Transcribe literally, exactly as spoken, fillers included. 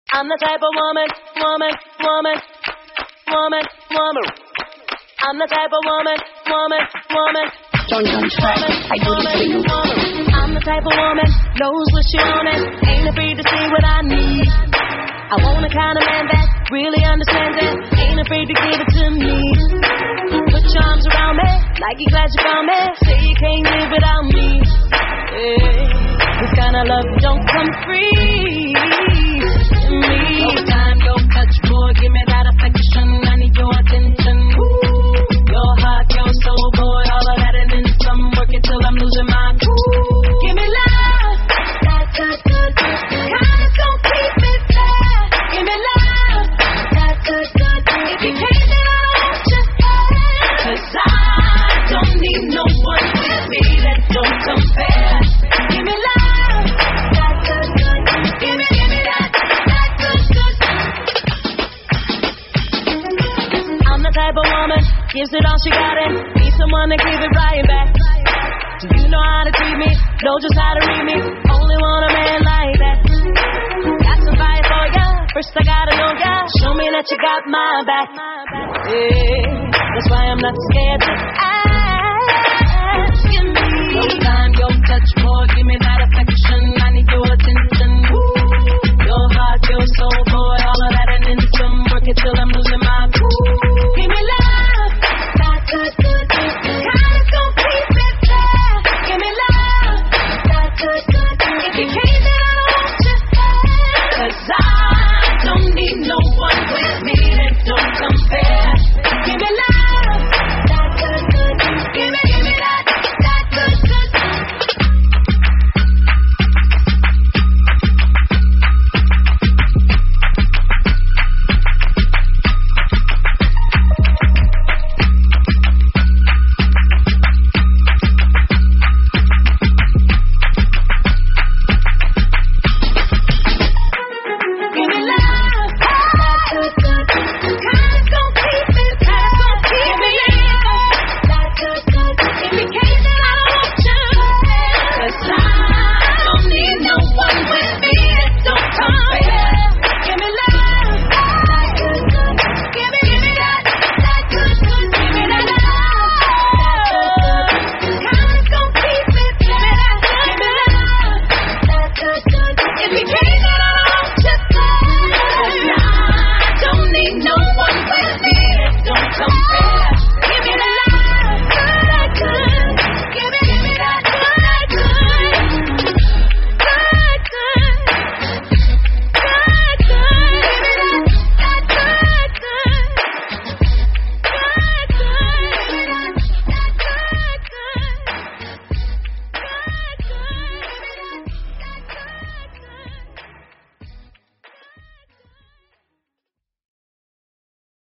I'm the type of woman, woman, woman, woman, woman. I'm the type of woman, woman, woman. Don't even try. I do this for you. I'm the type of woman, knows what she wants, ain't afraid to say what I need. I want a kind of man that really understands it, ain't afraid to give it to me. Put your arms around me, like you're glad you found me. Say you can't live without me. Hey, this kind of love don't come free. Me. Your time, your touch, boy, give me that affection. I need your attention. Ooh. Your heart, your soul, boy, all of that and then some. Work it till I'm losing my cool. Give me love, that good, good, good, good. Kind of gon' keep me fair. Give me love, that good, good, good. If you can't, then I don't want you there. 'Cause I don't need no one with me that don't compare. Give me love, that good, good, good. Give me, give me that, that good, good. I'm the type of woman, gives it all she got it. Need someone to give it right back. Do you know how to treat me? Know just how to read me? Only want a man like that. Got some fire for ya. First I gotta know ya. Show me that you got my back. Yeah, that's why I'm not scared to ask. Give me your time, your touch, boy, give me that affection.